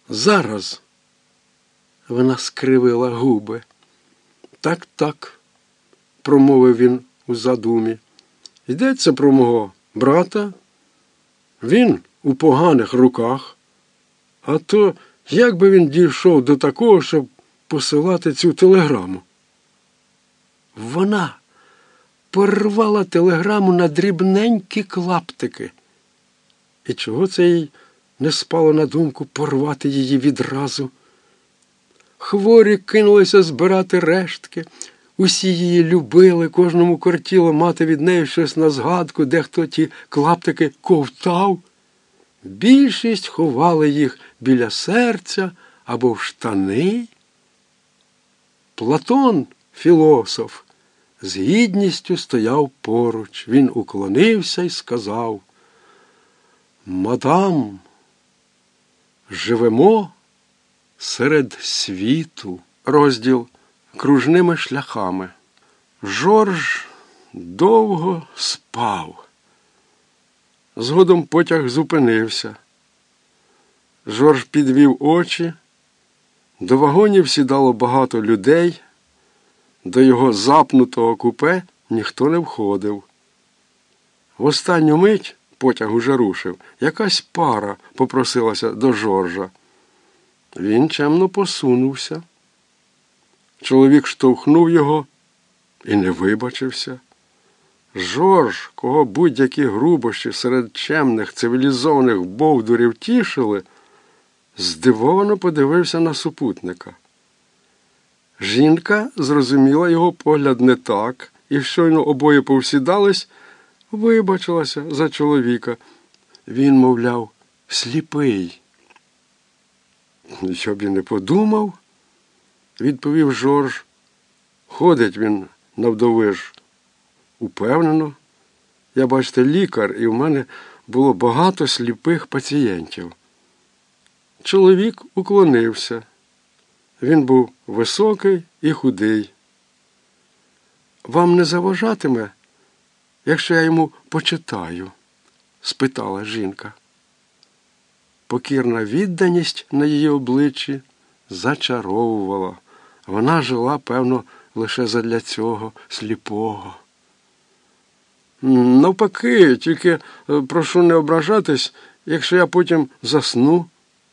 Зараз. Вона скривила губи. Так, промовив він у задумі. Йдеться про мого брата. Він у поганих руках. А то як би він дійшов до такого, щоб посилати цю телеграму? Вона порвала телеграму на дрібненькі клаптики. І чого це їй не спало на думку порвати її відразу? Хворі кинулися збирати рештки. Усі її любили, кожному кортіло мати від неї щось на згадку, дехто ті клаптики ковтав. Більшість ховали їх біля серця або в штани. Платон, філософ, з гідністю стояв поруч. Він уклонився і сказав: «Мадам, живемо серед світу». Розділ кружними шляхами. Жорж довго спав. Згодом потяг зупинився. Жорж підвів очі. До вагонів сідало багато людей. До його запнутого купе ніхто не входив. В останню мить потяг уже рушив. Якась пара попросилася до Жоржа. Він чемно посунувся. Чоловік штовхнув його і не вибачився. Жорж, кого будь-які грубощі серед чемних, цивілізованих бовдурів тішили, здивовано подивився на супутника. Жінка зрозуміла його погляд не так, і щойно обоє повсідались, вибачилася за чоловіка. Він, мовляв, сліпий. «Що б і не подумав», – відповів Жорж. «Ходить він навдовиж упевнено. Я, бачите, лікар, і в мене було багато сліпих пацієнтів». Чоловік уклонився. Він був високий і худий. «Вам не заважатиме, якщо я йому почитаю?» – спитала жінка. Покірна відданість на її обличчі зачаровувала. Вона жила, певно, лише задля цього сліпого. «Навпаки, тільки прошу не ображатись, якщо я потім засну».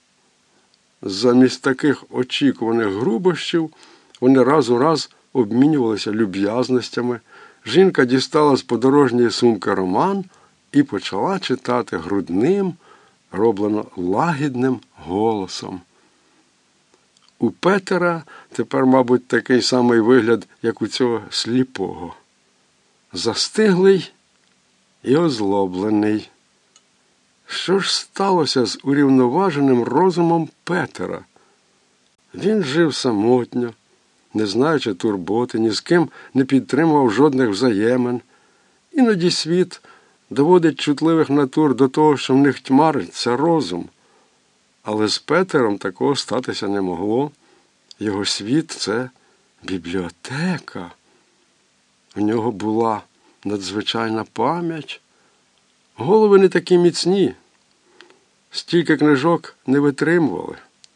Замість таких очікуваних грубощів вони раз у раз обмінювалися люб'язностями. Жінка дістала з подорожньої сумки роман і почала читати грудним, роблено лагідним голосом. У Петера тепер, мабуть, такий самий вигляд, як у цього сліпого. Застиглий і озлоблений. Що ж сталося з урівноваженим розумом Петера? Він жив самотньо, не знаючи турботи, ні з ким не підтримував жодних взаємин. Іноді світ доводить чутливих натур до того, що в них тьмариться розум. Але з Петером такого статися не могло. Його світ – це бібліотека. У нього була надзвичайна пам'ять. Голови не такі міцні. Стільки книжок не витримували.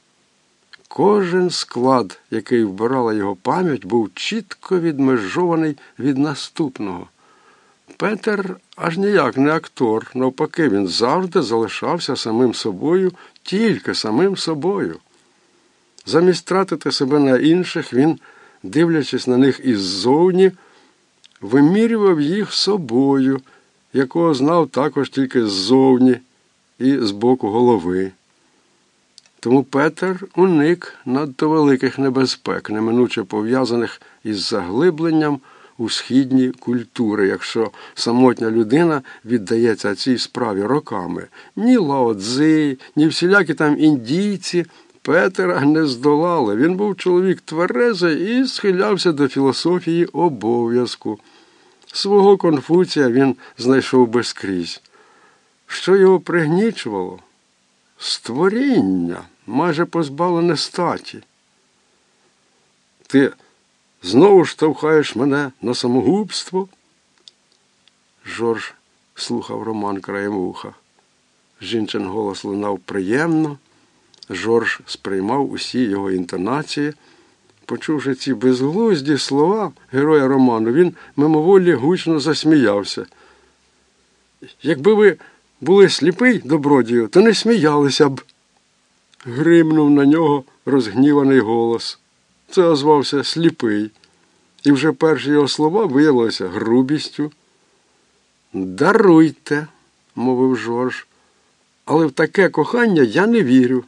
Кожен склад, який вбирала його пам'ять, був чітко відмежований від наступного. Петер аж ніяк не актор, навпаки, він завжди залишався самим собою, тільки самим собою. Замість тратити себе на інших, він, дивлячись на них іззовні, вимірював їх собою, якого знав також тільки ззовні і з боку голови. Тому Петер уник надто великих небезпек, неминуче пов'язаних із заглибленням у східні культури, якщо самотня людина віддається цій справі роками. Ні Лао Цзи, ні всілякі там індійці Петера не здолали. Він був чоловік тверезий і схилявся до філософії обов'язку. Свого Конфуція він знайшов безкрізь. Що його пригнічувало? Створіння, майже позбавлене статі. «Ти знову штовхаєш мене на самогубство?» Жорж слухав роман краєм вуха. Жінчин голос лунав приємно, Жорж сприймав усі його інтонації. Почувши ці безглузді слова героя роману, він мимоволі гучно засміявся. «Якби ви були сліпий, добродію, то не сміялися б», – гримнув на нього розгніваний голос. Це озвався сліпий, і вже перші його слова виявилися грубістю. «Даруйте», – мовив Жорж, – «але в таке кохання я не вірю».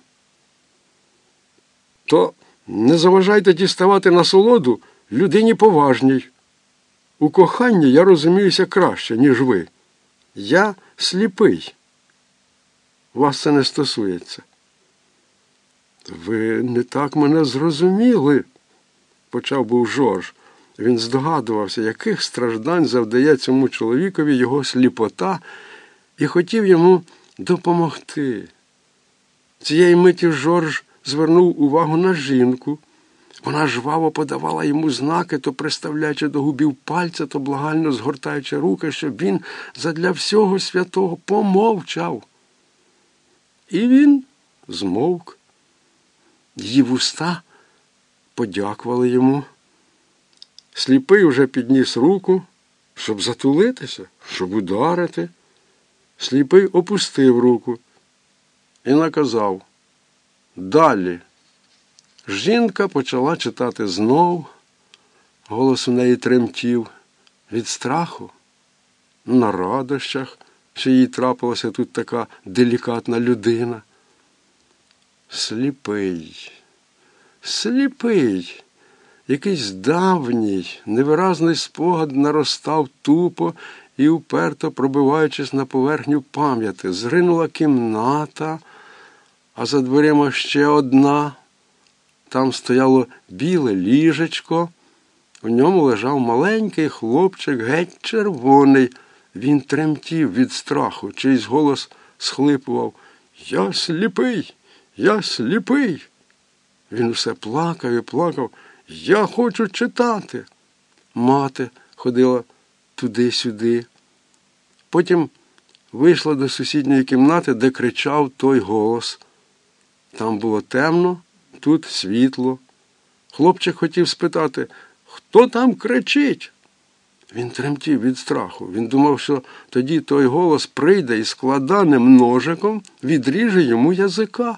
«То не заважайте діставати насолоду людині поважній. У коханні я розуміюся краще, ніж ви. Я сліпий. Вас це не стосується». «Ви не так мене зрозуміли», – почав був Жорж. Він здогадувався, яких страждань завдає цьому чоловікові його сліпота, і хотів йому допомогти. Цієї миті Жорж звернув увагу на жінку. Вона жваво подавала йому знаки, то приставляючи до губів пальця, то благально згортаючи руки, щоб він задля всього святого помовчав. І він змовк. Її вуста подякували йому. Сліпий уже підніс руку, щоб затулитися, щоб ударити. Сліпий опустив руку і наказав: «Далі». Жінка почала читати знов. Голос у неї тремтів від страху, на радощах, що їй трапилася тут така делікатна людина. Сліпий, сліпий. Якийсь давній, невиразний спогад наростав тупо і уперто пробиваючись на поверхню пам'яті. Зринула кімната, а за дверима ще одна. Там стояло біле ліжечко. У ньому лежав маленький хлопчик, геть червоний. Він тремтів від страху, чийсь голос схлипував: «Я сліпий! Я сліпий!» Він усе плакав і плакав: «Я хочу читати!» Мати ходила туди-сюди. Потім вийшла до сусідньої кімнати, де кричав той голос. Там було темно, тут світло. Хлопчик хотів спитати: «Хто там кричить?» Він тремтів від страху. Він думав, що тоді той голос прийде і складаним ножиком відріже йому язика.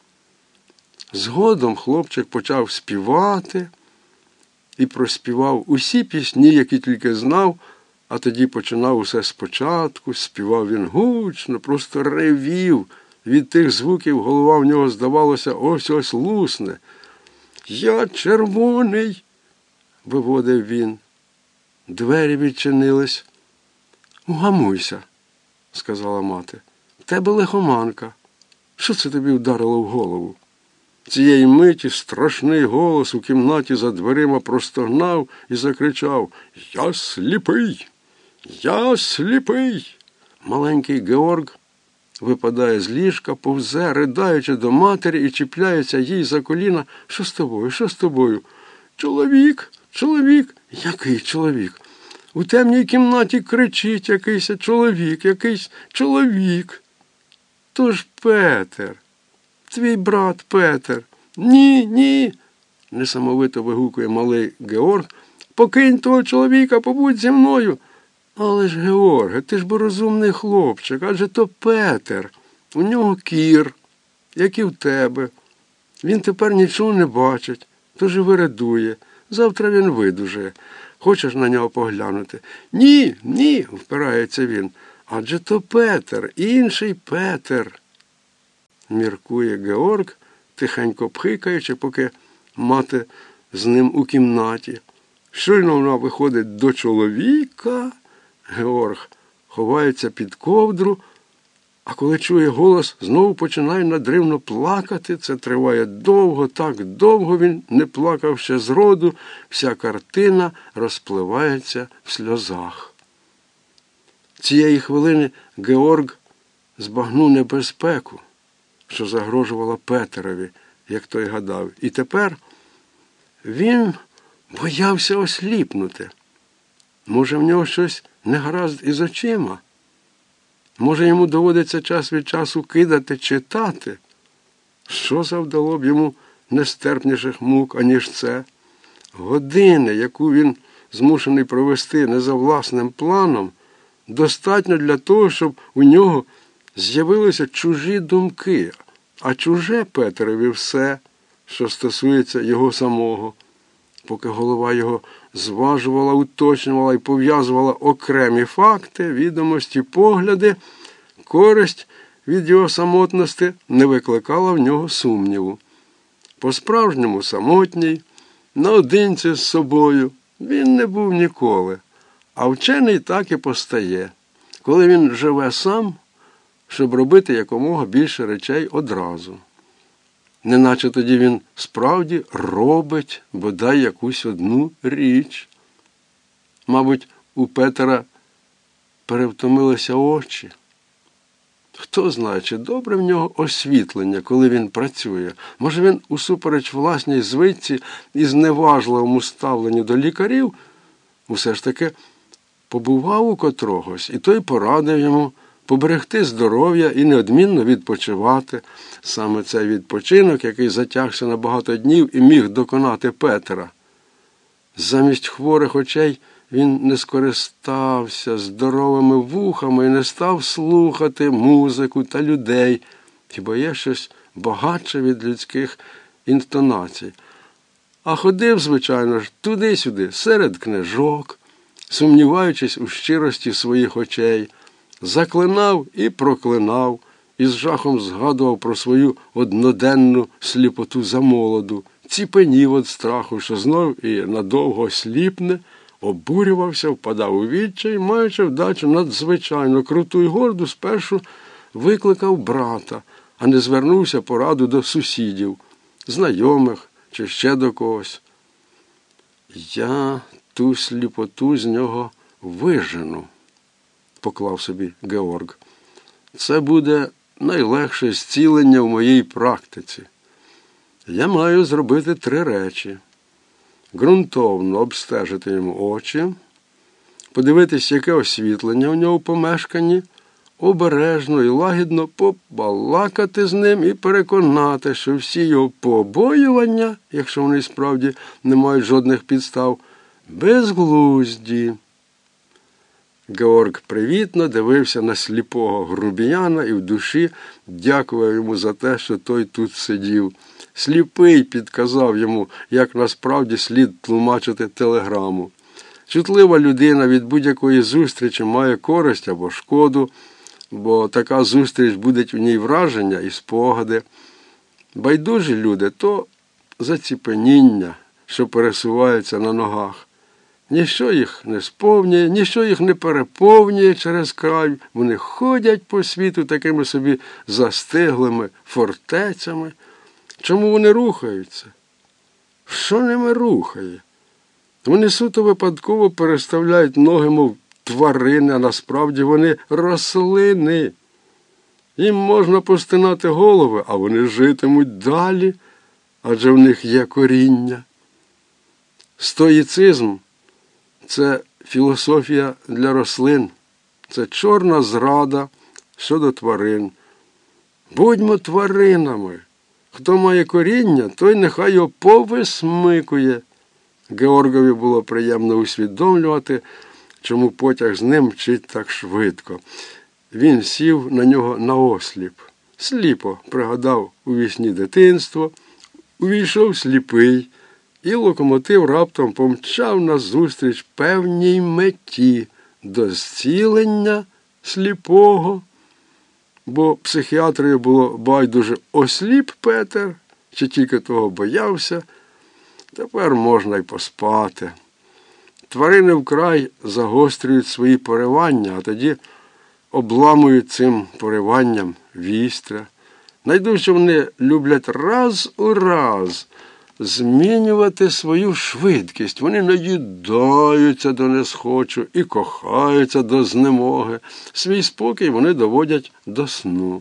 Згодом хлопчик почав співати і проспівав усі пісні, які тільки знав, а тоді починав усе спочатку. Співав він гучно, просто ревів. Від тих звуків голова в нього, здавалося, ось-ось лусне. «Я червоний», – виводив він. Двері відчинились. «Угамуйся», – сказала мати. «В тебе лихоманка. Що це тобі вдарило в голову?» Цієї миті страшний голос у кімнаті за дверима простогнав і закричав: «Я сліпий! Я сліпий!» Маленький Георг випадає з ліжка, повзе, придаючи до матері, і чіпляється їй за коліна. «Що з тобою? Що з тобою?» «Чоловік! Чоловік!» «Який чоловік?» «У темній кімнаті кричить якийсь чоловік!» «Тож Петер! Твій брат Петер!» «Ні, ні!» – несамовито вигукує малий Георг. «Покинь того чоловіка, побудь зі мною!» «Але ж, Георге, ти ж бо розумний хлопчик, адже то Петер. У нього кір, як і в тебе. Він тепер нічого не бачить, тож і вирадує. Завтра він видужає. Хочеш на нього поглянути?» «Ні, ні!» – впирається він. «Адже то Петер, інший Петер!» Міркує Георг, тихенько пхикаючи, поки мати з ним у кімнаті. Щойно вона виходить до чоловіка, Георг ховається під ковдру, а коли чує голос, знову починає надривно плакати. Це триває довго, так довго він не плакав ще зроду. Вся картина розпливається в сльозах. Цієї хвилини Георг збагнув небезпеку, що загрожувала Петерові, як той гадав. І тепер він боявся осліпнути. Може, в нього щось негаразд із очима? Може, йому доводиться час від часу кидати, читати? Що завдало б йому нестерпніших мук, аніж це? Години, яку він змушений провести не за власним планом, достатньо для того, щоб у нього з'явилися чужі думки, а чуже Петерові все, що стосується його самого. Поки голова його зважувала, уточнювала і пов'язувала окремі факти, відомості, погляди, користь від його самотності не викликала в нього сумніву. По-справжньому самотній, наодинці з собою він не був ніколи, а вчений так і постає, коли він живе сам, щоб робити якомога більше речей одразу. Неначе тоді він справді робить бодай якусь одну річ. Мабуть, у Петера перевтомилися очі. Хто знає, чи добре в нього освітлення, коли він працює. Може, він усупереч власній звичці і зневажливому ставленню до лікарів усе ж таки побував у котрогось, і той порадив йому поберегти здоров'я і неодмінно відпочивати. Саме цей відпочинок, який затягся на багато днів і міг доконати Петера. Замість хворих очей він не скористався здоровими вухами і не став слухати музику та людей. Хіба є щось багатше від людських інтонацій? А ходив, звичайно ж, туди-сюди, серед книжок, сумніваючись у щирості своїх очей, заклинав і проклинав, і з жахом згадував про свою одноденну сліпоту замолоду, ціпенів від страху, що знов і надовго сліпне, обурювався, впадав у відчай, маючи вдачу надзвичайно круту й горду, спершу викликав брата, а не звернувся по раду до сусідів, знайомих чи ще до когось. «Я ту сліпоту з нього вижену», – поклав собі Георг. «Це буде найлегше зцілення в моїй практиці. Я маю зробити 3 речі. Ґрунтовно обстежити йому очі, подивитись, яке освітлення у нього в помешканні, обережно і лагідно побалакати з ним і переконати, що всі його побоювання, якщо вони справді не мають жодних підстав, безглузді». Георг привітно дивився на сліпого грубіяна і в душі дякував йому за те, що той тут сидів. Сліпий підказав йому, як насправді слід тлумачити телеграму. Чутлива людина від будь-якої зустрічі має користь або шкоду, бо така зустріч будить у ній враження і спогади. Байдужі люди – то заціпеніння, що пересувається на ногах. Ніщо їх не сповнює, ніщо їх не переповнює через край. Вони ходять по світу такими собі застиглими фортецями. Чому вони рухаються? Що ними рухає? Вони суто випадково переставляють ноги, мов тварини, а насправді вони рослини. Їм можна постинати голови, а вони житимуть далі, адже в них є коріння. Стоїцизм – це філософія для рослин, це чорна зрада щодо тварин. Будьмо тваринами. Хто має коріння, той нехай його повисмикує. Георгові було приємно усвідомлювати, чому потяг з ним мчить так швидко. Він сів на нього наосліп. Сліпо пригадав у вісні дитинство, увійшов сліпий, і локомотив раптом помчав назустріч певній меті до зцілення сліпого. Бо психіатрію було байдуже, осліп Петер, чи тільки того боявся, тепер можна й поспати. Тварини вкрай загострюють свої поривання, а тоді обламують цим пориванням вістря. Найдужче вони люблять раз у раз змінювати свою швидкість. Вони наїдаються до несхочу і кохаються до знемоги. Свій спокій вони доводять до сну.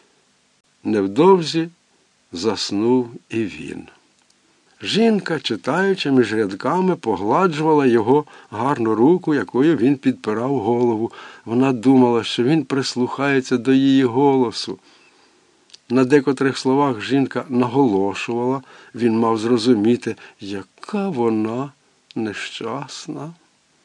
Невдовзі заснув і він. Жінка, читаючи між рядками, погладжувала його гарну руку, якою він підпирав голову. Вона думала, що він прислухається до її голосу. На декотрих словах жінка наголошувала, він мав зрозуміти, яка вона нещасна.